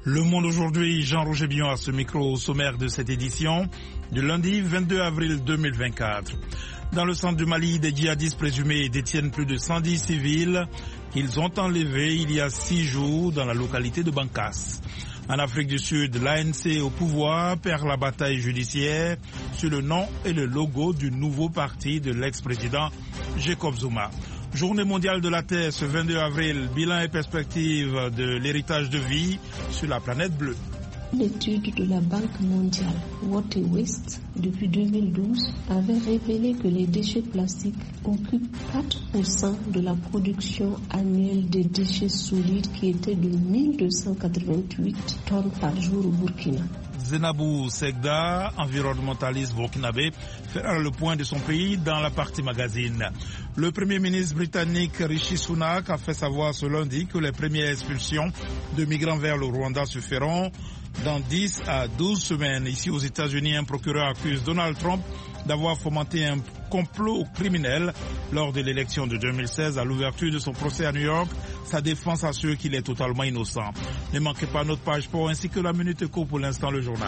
Le Monde aujourd'hui, Jean-Roger Billon à ce micro au sommaire de cette édition du lundi 22 avril 2024. Dans le centre du Mali, des djihadistes présumés détiennent plus de 110 civils qu'ils ont enlevés il y a 6 jours dans la localité de Bankas. En Afrique du Sud, l'ANC au pouvoir perd la bataille judiciaire sur le nom et le logo du nouveau parti de l'ex-président Jacob Zuma. Journée mondiale de la Terre ce 22 avril, bilan et perspective de l'héritage de vie sur la planète bleue. L'étude de la Banque mondiale Water Waste depuis 2012 avait révélé que les déchets plastiques occupent 4% de la production annuelle des déchets solides qui était de 1288 tonnes par jour au Burkina. Zenabou Segda, environnementaliste burkinabé, fera le point de son pays dans la partie magazine. Le Premier ministre britannique Rishi Sunak a fait savoir ce lundi que les premières expulsions de migrants vers le Rwanda se feront dans 10 à 12 semaines. Ici aux États-Unis, un procureur accuse Donald Trump d'avoir fomenté un complot criminel lors de l'élection de 2016 à l'ouverture de son procès à New York. Sa défense assure qu'il est totalement innocent. Ne manquez pas notre page sport ainsi que la Minute Éco pour l'instant le journal.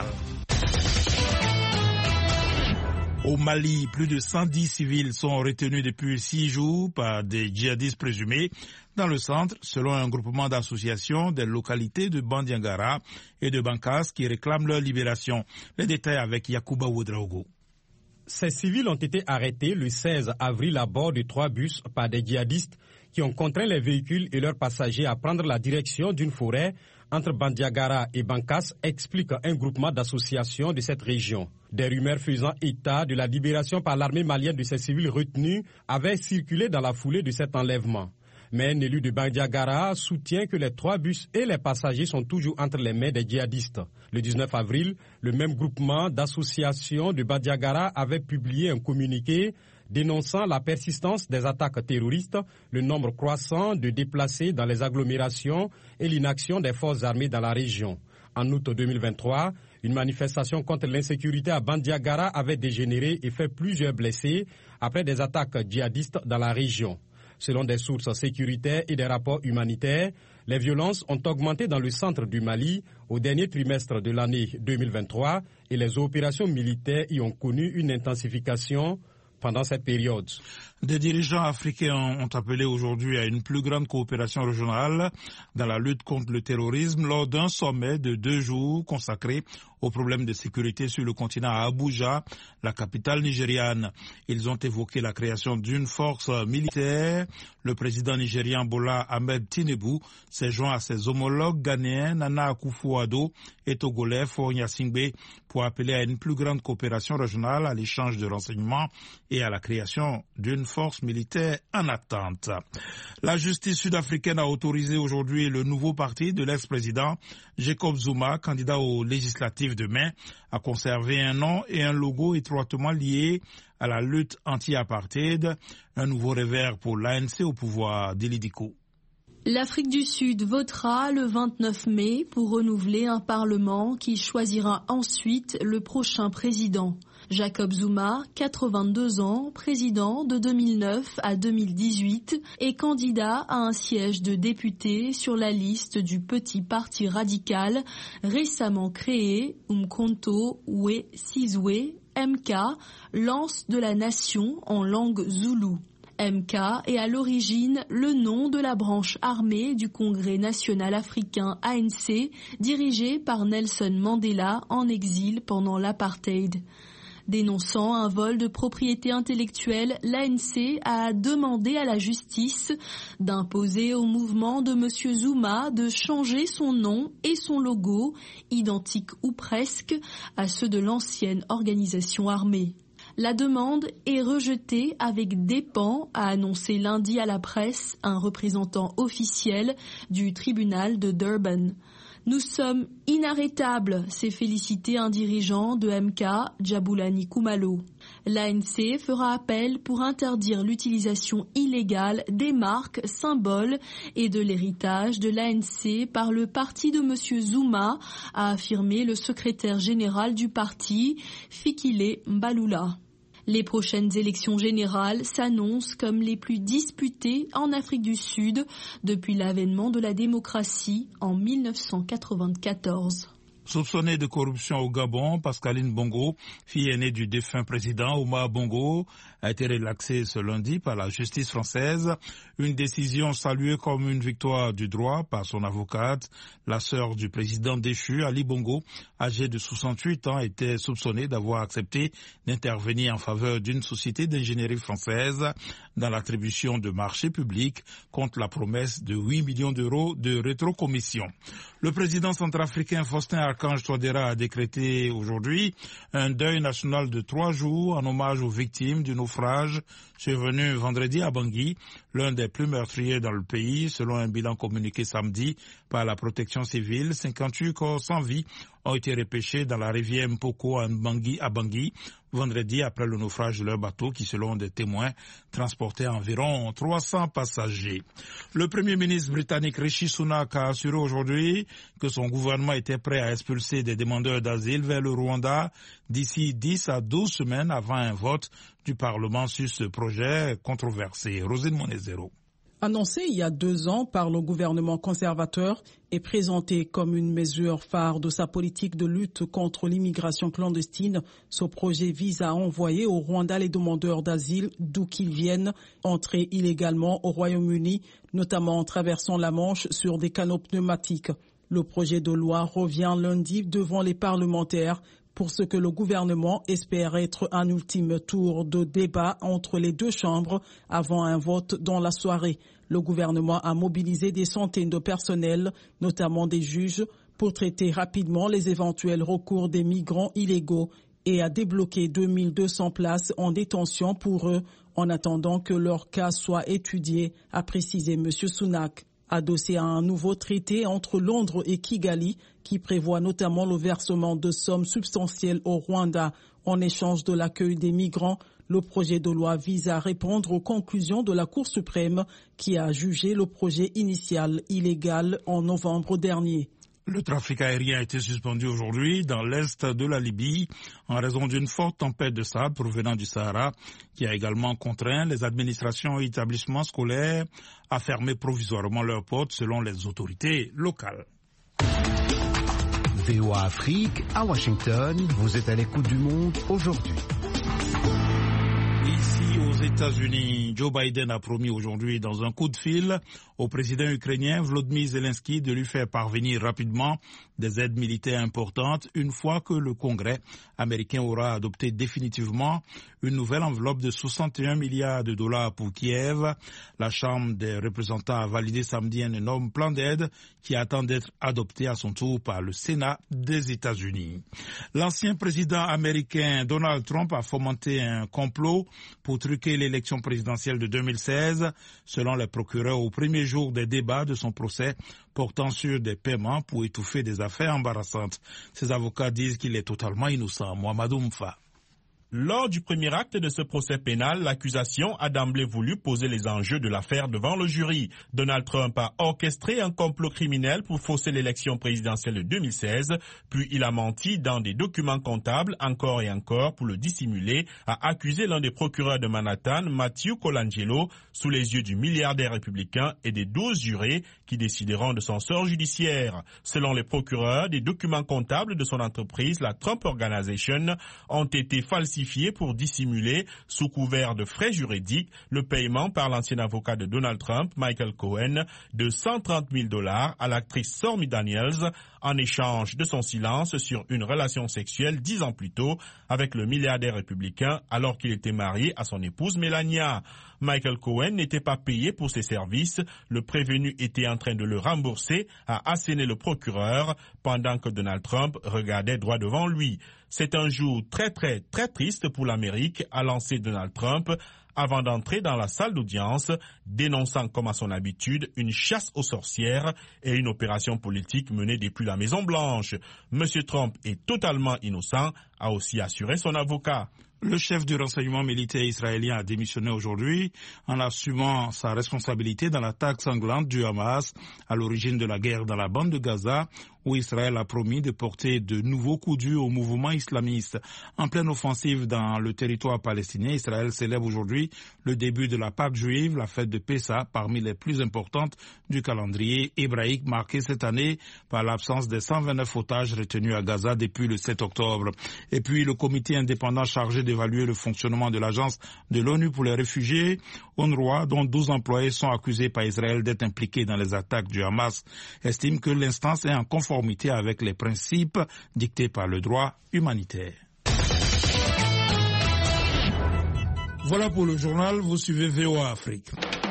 Au Mali, plus de 110 civils sont retenus depuis 6 jours par des djihadistes présumés dans le centre, selon un groupement d'associations des localités de Bandiangara et de Bankas qui réclament leur libération. Les détails avec Yacouba Ouedraogo. Ces civils ont été arrêtés le 16 avril à bord de 3 bus par des djihadistes qui ont contraint les véhicules et leurs passagers à prendre la direction d'une forêt entre Bandiagara et Bankas, explique un groupement d'associations de cette région. Des rumeurs faisant état de la libération par l'armée malienne de ces civils retenus avaient circulé dans la foulée de cet enlèvement. Mais un élu de Bandiagara soutient que les 3 bus et les passagers sont toujours entre les mains des djihadistes. Le 19 avril, le même groupement d'associations de Bandiagara avait publié un communiqué dénonçant la persistance des attaques terroristes, le nombre croissant de déplacés dans les agglomérations et l'inaction des forces armées dans la région. En août 2023, une manifestation contre l'insécurité à Bandiagara avait dégénéré et fait plusieurs blessés après des attaques djihadistes dans la région. Selon des sources sécuritaires et des rapports humanitaires, les violences ont augmenté dans le centre du Mali au dernier trimestre de l'année 2023 et les opérations militaires y ont connu une intensification pendant cette période. Des dirigeants africains ont appelé aujourd'hui à une plus grande coopération régionale dans la lutte contre le terrorisme lors d'un sommet de 2 jours consacré aux problèmes de sécurité sur le continent à Abuja, la capitale nigériane. Ils ont évoqué la création d'une force militaire. Le président nigérian Bola Ahmed Tinubu s'est joint à ses homologues ghanéens Nana Akufo-Addo et togolais Faure Gnassingbé pour appeler à une plus grande coopération régionale, à l'échange de renseignements et à la création d'une force militaire en attente. La justice sud-africaine a autorisé aujourd'hui le nouveau parti de l'ex-président Jacob Zuma, candidat aux législatives demain, à conserver un nom et un logo étroitement liés à la lutte anti-apartheid. Un nouveau revers pour l'ANC au pouvoir. Dilidico. L'Afrique du Sud votera le 29 mai pour renouveler un parlement qui choisira ensuite le prochain président. Jacob Zuma, 82 ans, président de 2009 à 2018, est candidat à un siège de député sur la liste du petit parti radical récemment créé, Umkhonto we Sizwe, MK, lance de la nation en langue zoulou. MK est à l'origine le nom de la branche armée du Congrès national africain ANC, dirigé par Nelson Mandela en exil pendant l'apartheid. Dénonçant un vol de propriété intellectuelle, l'ANC a demandé à la justice d'imposer au mouvement de M. Zuma de changer son nom et son logo, identiques ou presque à ceux de l'ancienne organisation armée. La demande est rejetée avec dépens, a annoncé lundi à la presse un représentant officiel du tribunal de Durban. Nous sommes inarrêtables, s'est félicité un dirigeant de MK, Jabulani Kumalo. L'ANC fera appel pour interdire l'utilisation illégale des marques, symboles et de l'héritage de l'ANC par le parti de M. Zuma, a affirmé le secrétaire général du parti, Fikile Mbalula. Les prochaines élections générales s'annoncent comme les plus disputées en Afrique du Sud depuis l'avènement de la démocratie en 1994. Soupçonnée de corruption au Gabon, Pascaline Bongo, fille aînée du défunt président Omar Bongo, a été relaxée ce lundi par la justice française. Une décision saluée comme une victoire du droit par son avocate. La sœur du président déchu, Ali Bongo, âgée de 68 ans, était soupçonnée d'avoir accepté d'intervenir en faveur d'une société d'ingénierie française dans l'attribution de marchés publics contre la promesse de 8 millions d'euros de rétrocommission. Le président centrafricain Faustin Archange Touadéra a décrété aujourd'hui un deuil national de 3 jours en hommage aux victimes du naufrage survenu vendredi à Bangui, l'un des plus meurtriers dans le pays, selon un bilan communiqué samedi par la protection civile. 58 corps sans vie ont été repêchés dans la rivière Mpoko à Bangui vendredi après le naufrage de leur bateau qui, selon des témoins, transportait environ 300 passagers. Le premier ministre britannique Rishi Sunak a assuré aujourd'hui que son gouvernement était prêt à expulser des demandeurs d'asile vers le Rwanda d'ici 10 à 12 semaines avant un vote du Parlement sur ce projet controversé. Rosine Monezero. Annoncé il y a 2 ans par le gouvernement conservateur et présenté comme une mesure phare de sa politique de lutte contre l'immigration clandestine, ce projet vise à envoyer au Rwanda les demandeurs d'asile d'où qu'ils viennent entrer illégalement au Royaume-Uni, notamment en traversant la Manche sur des canaux pneumatiques. Le projet de loi revient lundi devant les parlementaires pour ce que le gouvernement espère être un ultime tour de débat entre les 2 chambres avant un vote dans la soirée. Le gouvernement a mobilisé des centaines de personnels, notamment des juges, pour traiter rapidement les éventuels recours des migrants illégaux et a débloqué 2200 places en détention pour eux en attendant que leur cas soit étudié, a précisé M. Sunak. Adossé à un nouveau traité entre Londres et Kigali qui prévoit notamment le versement de sommes substantielles au Rwanda en échange de l'accueil des migrants, le projet de loi vise à répondre aux conclusions de la Cour suprême qui a jugé le projet initial illégal en novembre dernier. Le trafic aérien a été suspendu aujourd'hui dans l'est de la Libye en raison d'une forte tempête de sable provenant du Sahara qui a également contraint les administrations et établissements scolaires à fermer provisoirement leurs portes selon les autorités locales. VOA Afrique, à Washington, vous êtes à l'écoute du monde aujourd'hui. Ici aux États-Unis, Joe Biden a promis aujourd'hui dans un coup de fil au président ukrainien Volodymyr Zelensky de lui faire parvenir rapidement des aides militaires importantes une fois que le Congrès américain aura adopté définitivement une nouvelle enveloppe de 61 milliards de dollars pour Kiev. La Chambre des représentants a validé samedi un énorme plan d'aide qui attend d'être adopté à son tour par le Sénat des États-Unis. L'ancien président américain Donald Trump a fomenté un complot pour truquer l'élection présidentielle de 2016, selon les procureurs au premier jour des débats de son procès portant sur des paiements pour étouffer des affaires embarrassantes. Ses avocats disent qu'il est totalement innocent. Mohamedou Mfa. Lors du premier acte de ce procès pénal, l'accusation a d'emblée voulu poser les enjeux de l'affaire devant le jury. Donald Trump a orchestré un complot criminel pour fausser l'élection présidentielle de 2016, puis il a menti dans des documents comptables encore et encore pour le dissimuler, a accusé l'un des procureurs de Manhattan, Matthew Colangelo, sous les yeux du milliardaire républicain et des 12 jurés qui décideront de son sort judiciaire. Selon les procureurs, des documents comptables de son entreprise, la Trump Organization, ont été falsifiés pour dissimuler, sous couvert de frais juridiques, le paiement par l'ancien avocat de Donald Trump, Michael Cohen, de $130,000 à l'actrice Stormy Daniels en échange de son silence sur une relation sexuelle 10 ans plus tôt avec le milliardaire républicain alors qu'il était marié à son épouse Melania. Michael Cohen n'était pas payé pour ses services, le prévenu était en train de le rembourser, a asséné le procureur pendant que Donald Trump regardait droit devant lui. C'est un jour très triste pour l'Amérique, a lancé Donald Trump avant d'entrer dans la salle d'audience, dénonçant comme à son habitude une chasse aux sorcières et une opération politique menée depuis la Maison-Blanche. M. Trump est totalement innocent, a aussi assuré son avocat. Le chef du renseignement militaire israélien a démissionné aujourd'hui en assumant sa responsabilité dans l'attaque sanglante du Hamas à l'origine de la guerre dans la bande de Gaza, où Israël a promis de porter de nouveaux coups durs au mouvement islamiste. En pleine offensive dans le territoire palestinien, Israël célèbre aujourd'hui le début de la Pâque juive, la fête de Pessah, parmi les plus importantes du calendrier hébraïque, marquée cette année par l'absence des 129 otages retenus à Gaza depuis le 7 octobre. Et puis le comité indépendant chargé d'évaluer le fonctionnement de l'agence de l'ONU pour les réfugiés, UNRWA, dont 12 employés sont accusés par Israël d'être impliqués dans les attaques du Hamas, estime que l'instance est en conformité avec les principes dictés par le droit humanitaire. Voilà pour le journal, vous suivez VOA Afrique.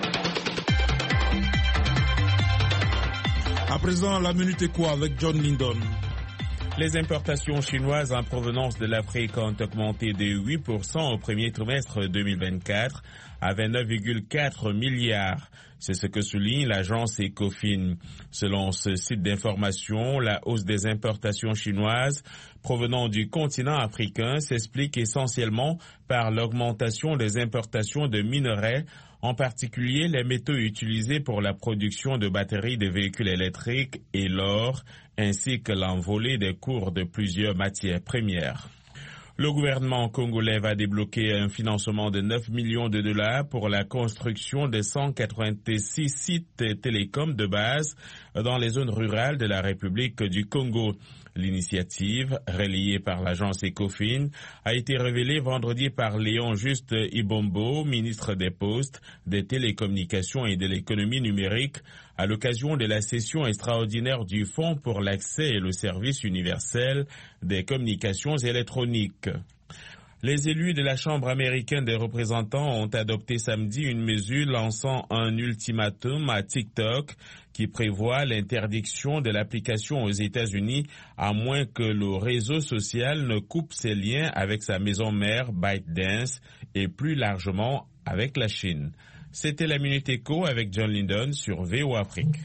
À présent, la Minute Éco avec John Lindon. Les importations chinoises en provenance de l'Afrique ont augmenté de 8% au premier trimestre 2024 à 29,4 milliards. C'est ce que souligne l'agence Ecofin. Selon ce site d'information, la hausse des importations chinoises provenant du continent africain s'explique essentiellement par l'augmentation des importations de minerais, en particulier les métaux utilisés pour la production de batteries de véhicules électriques et l'or, ainsi que l'envolée des cours de plusieurs matières premières. Le gouvernement congolais va débloquer un financement de 9 millions de dollars pour la construction de 186 sites télécoms de base dans les zones rurales de la République du Congo. L'initiative, relayée par l'agence Ecofin, a été révélée vendredi par Léon Juste Ibombo, ministre des Postes, des Télécommunications et de l'Économie numérique, à l'occasion de la session extraordinaire du Fonds pour l'accès et le service universel des communications électroniques. Les élus de la Chambre américaine des représentants ont adopté samedi une mesure lançant un ultimatum à TikTok qui prévoit l'interdiction de l'application aux États-Unis à moins que le réseau social ne coupe ses liens avec sa maison mère ByteDance et plus largement avec la Chine. C'était la Minute Éco avec John Lindon sur VOA Afrique.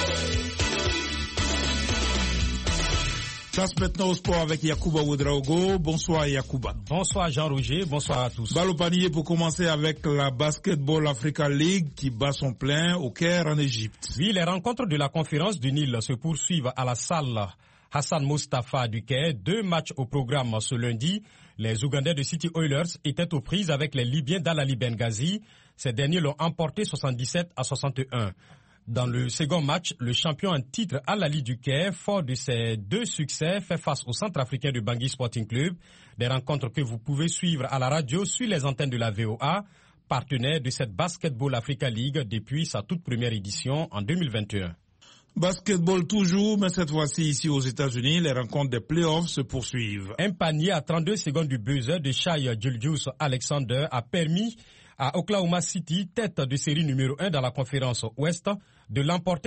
Place maintenant au sport avec Yacouba Ouedraogo. Bonsoir Yacouba. Bonsoir Jean-Roger, bonsoir à tous. Balle au panier pour commencer avec la Basketball Africa League qui bat son plein au Caire en Égypte. Oui, les rencontres de la conférence du Nil se poursuivent à la salle Hassan Mustafa du Caire. 2 matchs au programme ce lundi. Les Ougandais de City Oilers étaient aux prises avec les Libyens d'Al-Ali Benghazi. Ces derniers l'ont emporté 77-61. Dans le second match, le champion en titre Al-Ali du Caire, fort de ses 2 succès, fait face au Centrafricain de Bangui Sporting Club. Des rencontres que vous pouvez suivre à la radio sur les antennes de la VOA, partenaire de cette Basketball Africa League depuis sa toute première édition en 2021. Basketball toujours, mais cette fois-ci ici aux États-Unis, les rencontres des playoffs se poursuivent. Un panier à 32 secondes du buzzer de Shai Gilgeous-Alexander a permis à Oklahoma City, tête de série numéro 1 dans la conférence Ouest, de l'emporter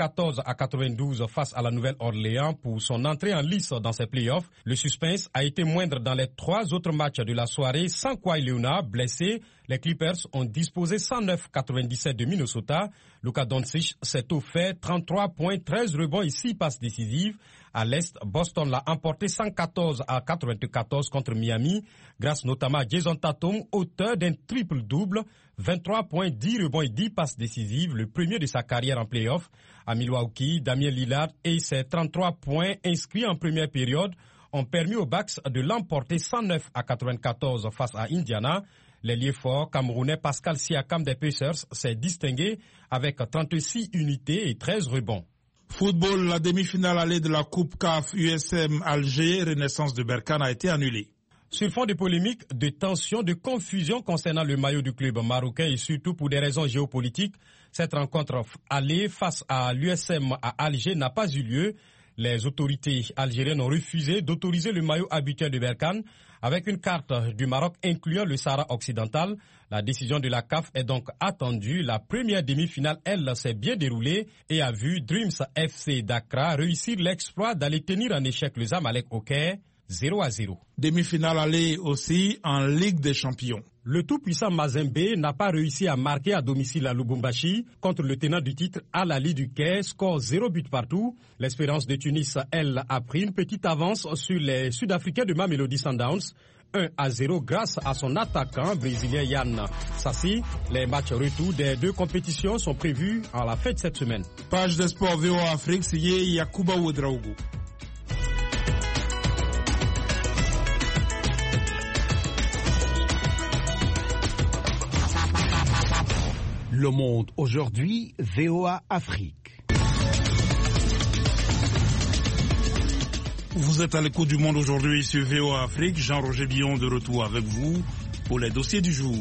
94-92 face à la Nouvelle-Orléans pour son entrée en lice dans ses playoffs. Le suspense a été moindre dans les 3 autres matchs de la soirée. Sans Kawhi Leonard, blessé, les Clippers ont disposé 109-97 de Minnesota. Luka Doncic s'est offert 33 points, 13 rebonds et 6 passes décisives. À l'Est, Boston l'a emporté 114-94 contre Miami, grâce notamment à Jason Tatum, auteur d'un triple-double, 23 points, 10 rebonds et 10 passes décisives, le premier de sa carrière en play-off. À Milwaukee, Damien Lillard et ses 33 points inscrits en première période ont permis aux Bucks de l'emporter 109-94 face à Indiana. L'ailier fort camerounais Pascal Siakam des Pacers s'est distingué avec 36 unités et 13 rebonds. Football, la demi-finale allée de la Coupe CAF USM Alger, Renaissance de Berkane, a été annulée. Sur fond de polémiques, de tensions, de confusion concernant le maillot du club marocain et surtout pour des raisons géopolitiques, cette rencontre allée face à l'USM à Alger n'a pas eu lieu. Les autorités algériennes ont refusé d'autoriser le maillot habituel de Berkane avec une carte du Maroc incluant le Sahara occidental. La décision de la CAF est donc attendue. La première demi-finale, elle, s'est bien déroulée et a vu Dreams FC Dakar réussir l'exploit d'aller tenir en échec le Zamalek au Caire 0-0. Demi-finale allée aussi en Ligue des Champions. Le tout-puissant Mazembe n'a pas réussi à marquer à domicile à Lubumbashi contre le tenant du titre Al-Ali du Caire, score 0 but partout. L'Espérance de Tunis, elle, a pris une petite avance sur les Sud-Africains de Mamelodi Sundowns. 1-0 grâce à son attaquant brésilien Yann Sassi. Les matchs retour des deux compétitions sont prévus à la fin de cette semaine. Page de sport VOA Afrique, c'est Yakuba Ouedraogo. Le Monde aujourd'hui, VOA Afrique. Vous êtes à l'écoute du Monde aujourd'hui sur VOA Afrique. Jean-Roger Billon de retour avec vous pour les dossiers du jour.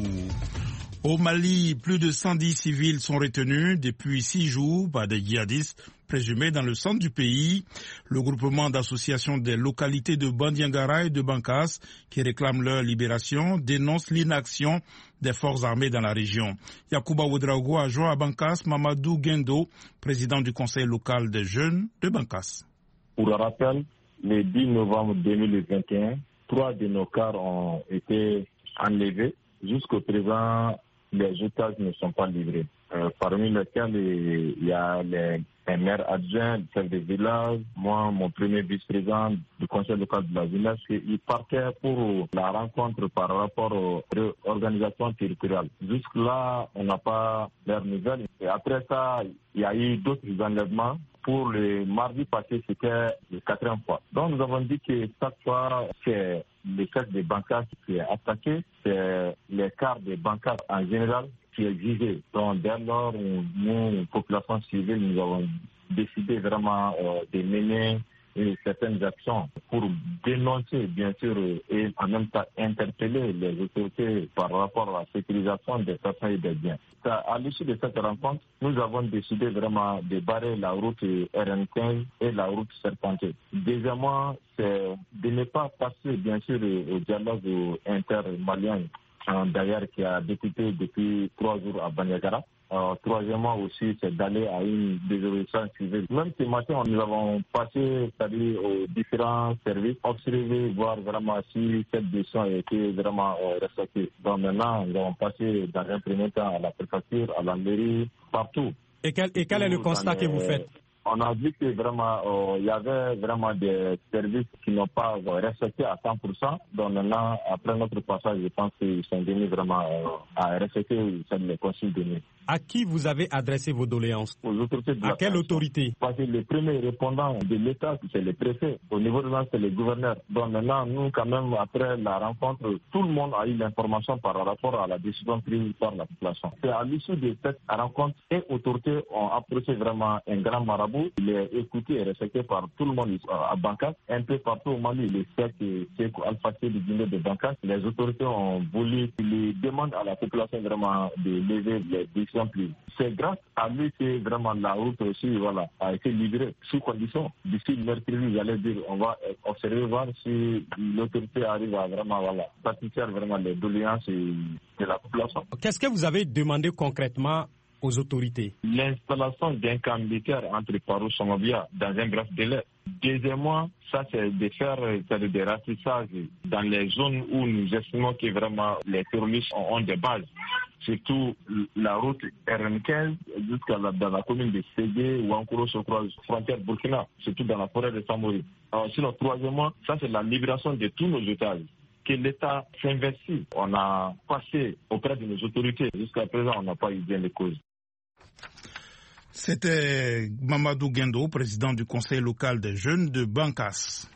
Au Mali, plus de 110 civils sont retenus depuis 6 jours par des djihadistes présumés dans le centre du pays. Le groupement d'associations des localités de Bandiangara et de Bankas, qui réclament leur libération, dénonce l'inaction des forces armées dans la région. Yakuba Ouedraogo a joint à Bankas Mamadou Guendo, président du conseil local des jeunes de Bankas. Pour le rappel, le 10 novembre 2021, 3 de nos cars ont été enlevés. Jusqu'au présent, les otages ne sont pas livrés. Parmi lesquels il y a un maire adjoint, le chef de village, moi, mon premier vice-président du conseil local de la jeunesse, ils partaient pour la rencontre par rapport aux organisations territoriales. Jusque-là, on n'a pas leurs nouvelles. Et après ça, il y a eu d'autres enlèvements. Pour le mardi passé, c'était la 4e fois. Donc nous avons dit que chaque fois, c'est le chef des bancaires qui est attaqué, c'est les cars des bancaires en général qui est visé. Donc dès lors, nous, population civile, nous avons décidé vraiment de mener certaines actions pour dénoncer, bien sûr, et en même temps interpeller les autorités par rapport à la sécurisation des personnes et des biens. À l'issue de cette rencontre, nous avons décidé vraiment de barrer la route RN15 et la route Serpentine. Deuxièmement, c'est de ne pas passer, bien sûr, au dialogue intermalien, d'ailleurs, qui a débuté depuis 3 jours à Bandiagara. Troisièmement aussi, c'est d'aller à une désobéissance civile. Même ce matin, nous avons passé, c'est-à-dire aux différents services, observer, voir vraiment si cette décision a été vraiment respectée. Donc maintenant, nous avons passé dans un premier temps à la préfecture, à la mairie, partout. Et quel est le constat que vous faites? On a vu que vraiment, il y avait vraiment des services qui n'ont pas respecté à 100%. Donc maintenant, après notre passage, je pense qu'ils sont venus vraiment à respecter les consignes données. À qui vous avez adressé vos doléances? Aux autorités de À quelle autorité? Parce que le premier répondant de l'État, c'est le préfet. Au niveau de l'État, c'est le gouverneur. Donc maintenant, nous, quand même, après la rencontre, tout le monde a eu l'information par rapport à la décision prise par la population. C'est à l'issue de cette rencontre, les autorités ont approché vraiment un grand marabout. Il est écouté et respecté par tout le monde à Bankas. Un peu partout au Mali, le chef Alpha-C du Guinée de Bankas, les autorités ont voulu qu'ils demandent à la population vraiment de lever les décisions. C'est grâce à lui que vraiment la route aussi a été libérée sous condition. D'ici mercredi, j'allais dire, on va observer, voir si l'autorité arrive à vraiment satisfaire vraiment les doléances de la population. Qu'est-ce que vous avez demandé concrètement aux autorités? L'installation d'un camp militaire entre Paro et Somabia dans un bref délai. Deuxièmement, ça c'est de faire des ratissages dans les zones où nous estimons que vraiment les terroristes ont des bases. Surtout la route RN15 jusqu'à dans la commune de Ségué ou encore sur la frontière Burkina, surtout dans la forêt de Samori. Sinon, troisièmement, ça c'est la libération de tous nos otages. Que l'État s'investit. On a passé auprès de nos autorités. Jusqu'à présent, on n'a pas eu bien les causes. C'était Mamadou Guendo, président du conseil local des jeunes de Bankas.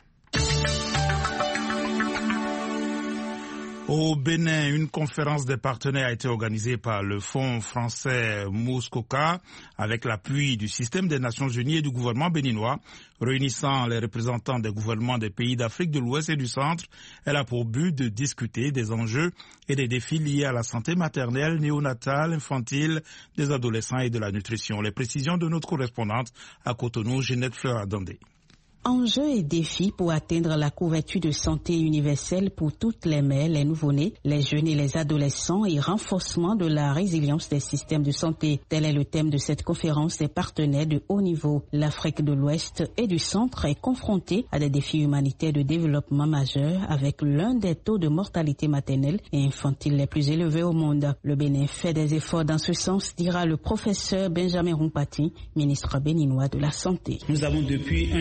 Au Bénin, une conférence des partenaires a été organisée par le Fonds français Muskoka avec l'appui du système des Nations Unies et du gouvernement béninois, réunissant les représentants des gouvernements des pays d'Afrique de l'Ouest et du Centre. Elle a pour but de discuter des enjeux et des défis liés à la santé maternelle, néonatale, infantile, des adolescents et de la nutrition. Les précisions de notre correspondante à Cotonou, Ginette Fleur-Adandé. Enjeux et défis pour atteindre la couverture de santé universelle pour toutes les mères, les nouveau-nés, les jeunes et les adolescents et renforcement de la résilience des systèmes de santé. Tel est le thème de cette conférence des partenaires de haut niveau. L'Afrique de l'Ouest et du Centre est confrontée à des défis humanitaires de développement majeurs avec l'un des taux de mortalité maternelle et infantile les plus élevés au monde. Le Bénin fait des efforts dans ce sens, dira le professeur Benjamin Rumpati, ministre béninois de la Santé. Nous avons depuis un an environ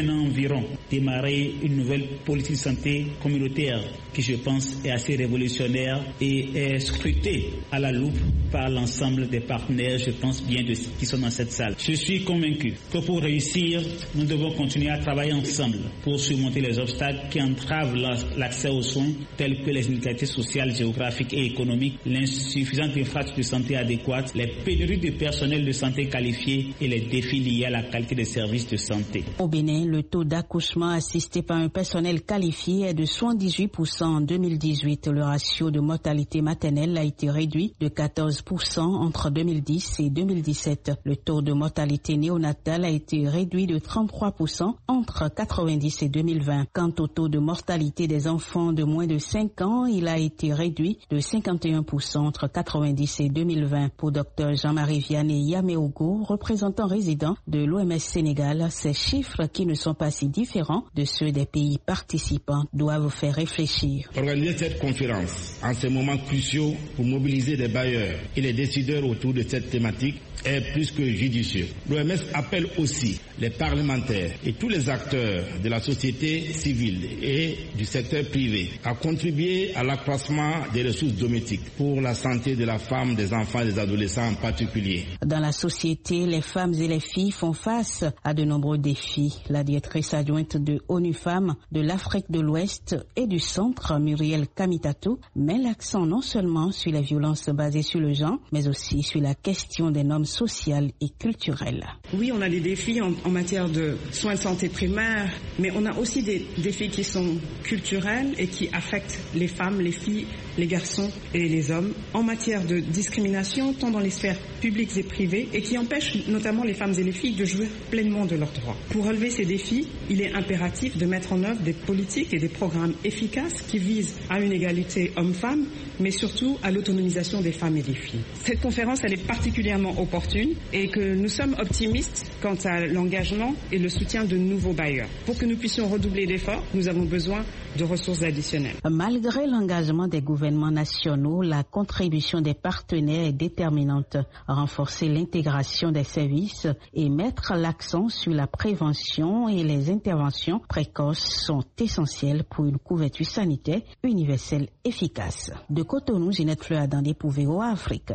espérons démarrer une nouvelle politique de santé communautaire qui, je pense, est assez révolutionnaire et est scrutée à la loupe par l'ensemble des partenaires, je pense bien, qui sont dans cette salle. Je suis convaincu que pour réussir, nous devons continuer à travailler ensemble pour surmonter les obstacles qui entravent l'accès aux soins, tels que les inégalités sociales, géographiques et économiques, l'insuffisante infrastructure de santé adéquate, les pénuries de personnel de santé qualifié et les défis liés à la qualité des services de santé. Au Bénin, le taux d'accouchement assisté par un personnel qualifié est de 78% en 2018. Le ratio de mortalité maternelle a été réduit de 14% entre 2010 et 2017. Le taux de mortalité néonatale a été réduit de 33% entre 90 et 2020. Quant au taux de mortalité des enfants de moins de 5 ans, il a été réduit de 51% entre 90 et 2020. Pour Dr Jean-Marie Vianney Yameogo, représentant résident de l'OMS Sénégal, ces chiffres qui ne sont pas si différents de ceux des pays participants doivent faire réfléchir. Organiser cette conférence en ces moments cruciaux pour mobiliser les bailleurs et les décideurs autour de cette thématique est plus que judicieux. L'OMS appelle aussi les parlementaires et tous les acteurs de la société civile et du secteur privé à contribuer à l'accroissement des ressources domestiques pour la santé de la femme, des enfants et des adolescents en particulier. Dans la société, les femmes et les filles font face à de nombreux défis. La directrice adjointe de ONU Femmes de l'Afrique de l'Ouest et du Centre, Muriel Kamitatou, met l'accent non seulement sur les violences basées sur le genre, mais aussi sur la question des normes sociales et culturelles. Oui, on a des défis en matière de soins de santé primaire, mais on a aussi des défis qui sont culturels et qui affectent les femmes, les filles, les garçons et les hommes en matière de discrimination, tant dans les sphères publiques et privées, et qui empêchent notamment les femmes et les filles de jouir pleinement de leurs droits. Pour relever ces défis, il est impératif de mettre en œuvre des politiques et des programmes efficaces qui visent à une égalité homme-femme, mais surtout à l'autonomisation des femmes et des filles. Cette conférence, elle est particulièrement opportune et que nous sommes optimistes quant à l'engagement et le soutien de nouveaux bailleurs. Pour que nous puissions redoubler d'efforts, nous avons besoin de ressources additionnelles. Malgré l'engagement des gouvernements nationaux, la contribution des partenaires est déterminante. Renforcer l'intégration des services et mettre l'accent sur la prévention et les interventions précoces sont essentielles pour une couverture sanitaire universelle efficace. De Cotonou, Ginette Fleur Adandé pour VOA Afrique.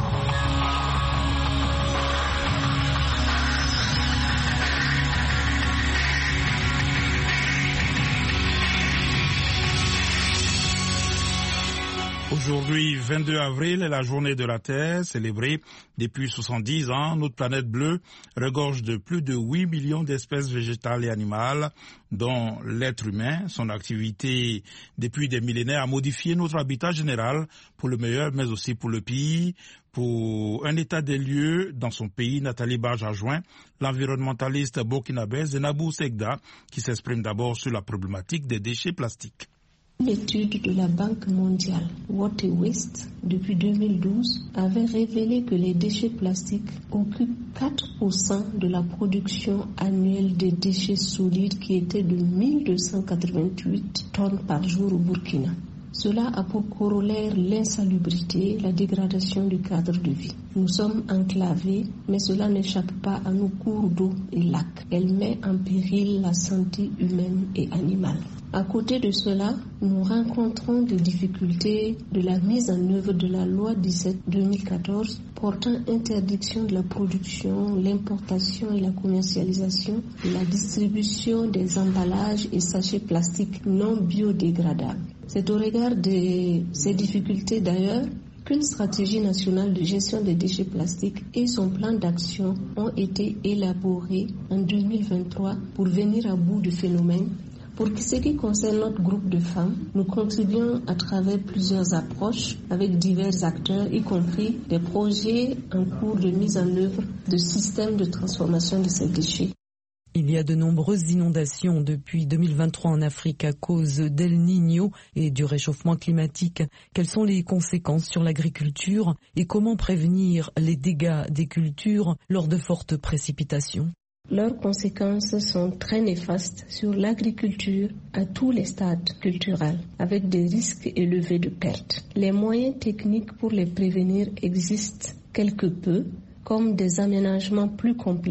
Aujourd'hui, 22 avril, est la journée de la Terre, célébrée depuis 70 ans. Notre planète bleue regorge de plus de 8 millions d'espèces végétales et animales, dont l'être humain. Son activité depuis des millénaires a modifié notre habitat général pour le meilleur, mais aussi pour le pire. Pour un état des lieux dans son pays, Nathalie Barge a joint l'environnementaliste burkinabé Zenabou Segda, qui s'exprime d'abord sur la problématique des déchets plastiques. Une étude de la Banque mondiale Water Waste depuis 2012 avait révélé que les déchets plastiques occupent 4% de la production annuelle des déchets solides qui était de 1288 tonnes par jour au Burkina. Cela a pour corollaire l'insalubrité, la dégradation du cadre de vie. Nous sommes enclavés, mais cela n'échappe pas à nos cours d'eau et lacs. Elle met en péril la santé humaine et animale. À côté de cela, nous rencontrons des difficultés de la mise en œuvre de la loi 17/2014 portant interdiction de la production, l'importation et la commercialisation et la distribution des emballages et sachets plastiques non biodégradables. C'est au regard de ces difficultés d'ailleurs qu'une stratégie nationale de gestion des déchets plastiques et son plan d'action ont été élaborés en 2023 pour venir à bout du phénomène. Pour ce qui concerne notre groupe de femmes, nous contribuons à travers plusieurs approches avec divers acteurs, y compris des projets en cours de mise en œuvre de systèmes de transformation de ces déchets. Il y a de nombreuses inondations depuis 2023 en Afrique à cause d'El Niño et du réchauffement climatique. Quelles sont les conséquences sur l'agriculture et comment prévenir les dégâts des cultures lors de fortes précipitations ? Leurs conséquences sont très néfastes sur l'agriculture à tous les stades culturels, avec des risques élevés de pertes. Les moyens techniques pour les prévenir existent quelque peu, comme des aménagements plus complexes,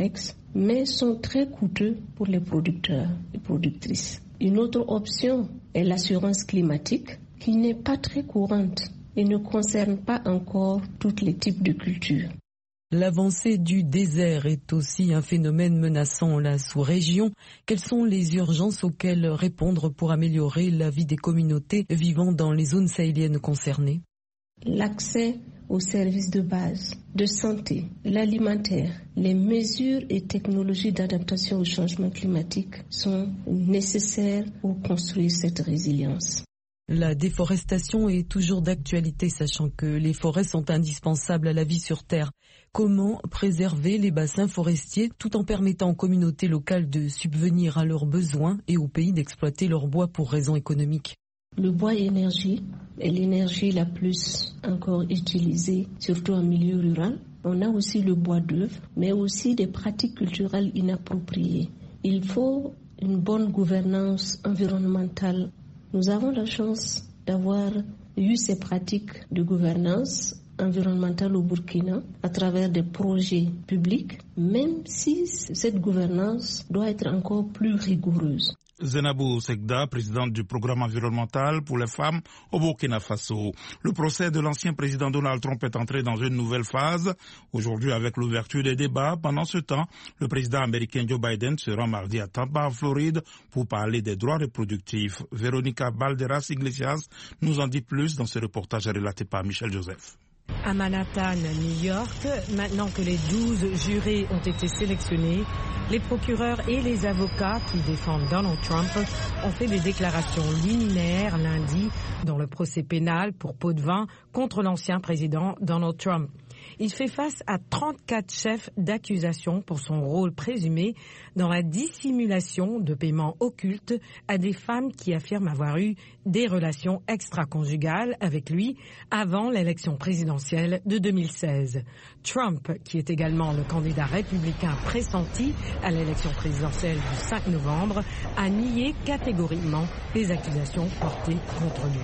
mais sont très coûteux pour les producteurs et productrices. Une autre option est l'assurance climatique, qui n'est pas très courante et ne concerne pas encore tous les types de cultures. L'avancée du désert est aussi un phénomène menaçant la sous-région. Quelles sont les urgences auxquelles répondre pour améliorer la vie des communautés vivant dans les zones sahéliennes concernées? L'accès aux services de base, de santé, l'alimentaire, les mesures et technologies d'adaptation au changement climatique sont nécessaires pour construire cette résilience. La déforestation est toujours d'actualité, sachant que les forêts sont indispensables à la vie sur Terre. Comment préserver les bassins forestiers tout en permettant aux communautés locales de subvenir à leurs besoins et aux pays d'exploiter leur bois pour raisons économiques? Le bois énergie est l'énergie la plus encore utilisée, surtout en milieu rural. On a aussi le bois d'œuvre, mais aussi des pratiques culturelles inappropriées. Il faut une bonne gouvernance environnementale. Nous avons la chance d'avoir eu ces pratiques de gouvernance environnementale au Burkina à travers des projets publics, même si cette gouvernance doit être encore plus rigoureuse. Zenabou Segda, présidente du programme environnemental pour les femmes au Burkina Faso. Le procès de l'ancien président Donald Trump est entré dans une nouvelle phase. Aujourd'hui, avec l'ouverture des débats, pendant ce temps, le président américain Joe Biden se rend mardi à Tampa, en Floride, pour parler des droits reproductifs. Véronica Balderas Iglesias nous en dit plus dans ce reportage relaté par Michel Joseph. À Manhattan, New York, maintenant que les 12 jurés ont été sélectionnés, les procureurs et les avocats qui défendent Donald Trump ont fait des déclarations liminaires lundi dans le procès pénal pour pot de vin contre l'ancien président Donald Trump. Il fait face à 34 chefs d'accusation pour son rôle présumé dans la dissimulation de paiements occultes à des femmes qui affirment avoir eu des relations extra-conjugales avec lui avant l'élection présidentielle de 2016. Trump, qui est également le candidat républicain pressenti à l'élection présidentielle du 5 novembre, a nié catégoriquement les accusations portées contre lui.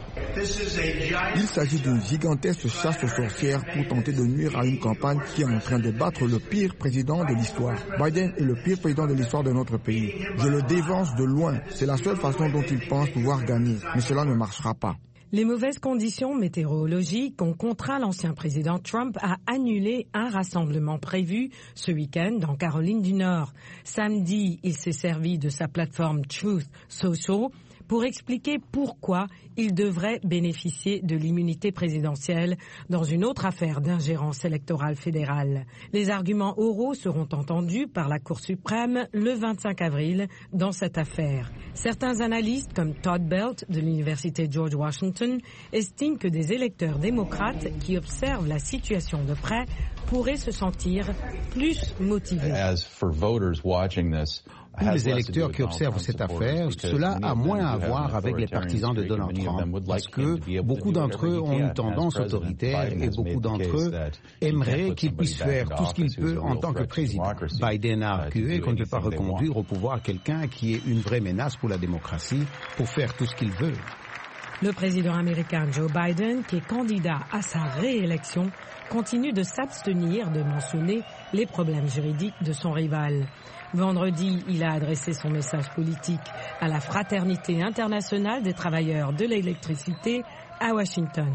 Il s'agit d'une gigantesque chasse aux sorcières pour tenter de nuire à une campagne qui est en train de battre le pire président de l'histoire. Biden est le pire président de l'histoire de notre pays. Je le dévance de loin. C'est la seule façon dont il pense pouvoir gagner. Mais cela ne marchera pas. Les mauvaises conditions météorologiques ont contraint l'ancien président Trump à annuler un rassemblement prévu ce week-end dans Caroline du Nord. Samedi, il s'est servi de sa plateforme Truth Social pour expliquer pourquoi il devrait bénéficier de l'immunité présidentielle dans une autre affaire d'ingérence électorale fédérale. Les arguments oraux seront entendus par la Cour suprême le 25 avril dans cette affaire. Certains analystes, comme Todd Belt de l'Université George Washington, estiment que des électeurs démocrates qui observent la situation de près pourraient se sentir plus motivés. Pour les électeurs qui observent cette affaire, cela a moins à voir avec les partisans de Donald Trump, parce que beaucoup d'entre eux ont une tendance autoritaire et beaucoup d'entre eux aimeraient qu'il puisse faire tout ce qu'il peut en tant que président. Biden a argué qu'on ne peut pas reconduire au pouvoir quelqu'un qui est une vraie menace pour la démocratie pour faire tout ce qu'il veut. Le président américain Joe Biden, qui est candidat à sa réélection, continue de s'abstenir de mentionner les problèmes juridiques de son rival. Vendredi, il a adressé son message politique à la Fraternité internationale des travailleurs de l'électricité à Washington.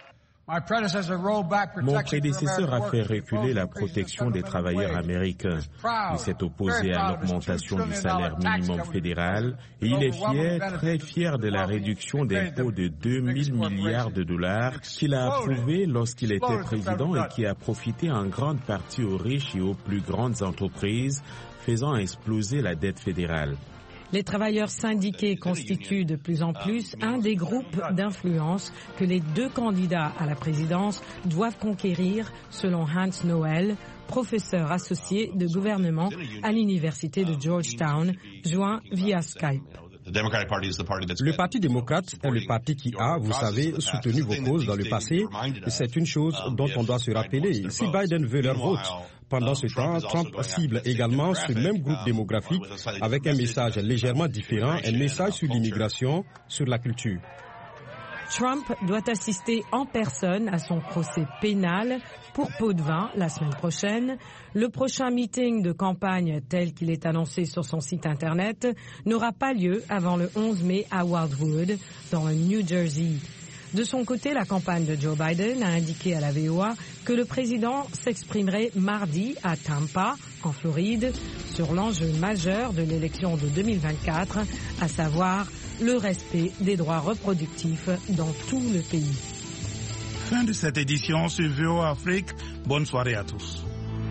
Mon prédécesseur a fait reculer la protection des travailleurs américains. Il s'est opposé à l'augmentation du salaire minimum fédéral et il est fier, très fier de la réduction d'impôts de 2000 milliards de dollars qu'il a approuvé lorsqu'il était président et qui a profité en grande partie aux riches et aux plus grandes entreprises, faisant exploser la dette fédérale. Les travailleurs syndiqués constituent de plus en plus un des groupes d'influence que les deux candidats à la présidence doivent conquérir, selon Hans Noel, professeur associé de gouvernement à l'université de Georgetown, joint via Skype. Le Parti démocrate est le parti qui a, vous savez, soutenu vos causes dans le passé. Et c'est une chose dont on doit se rappeler. Si Biden veut leur vote, pendant ce temps, Trump cible également ce même groupe démographique avec un message légèrement différent, un message sur l'immigration, sur la culture. Trump doit assister en personne à son procès pénal pour pot de vin la semaine prochaine. Le prochain meeting de campagne tel qu'il est annoncé sur son site internet n'aura pas lieu avant le 11 mai à Wildwood, dans le New Jersey. De son côté, la campagne de Joe Biden a indiqué à la VOA que le président s'exprimerait mardi à Tampa, en Floride, sur l'enjeu majeur de l'élection de 2024, à savoir le respect des droits reproductifs dans tout le pays. Fin de cette édition sur VOA Afrique. Bonne soirée à tous.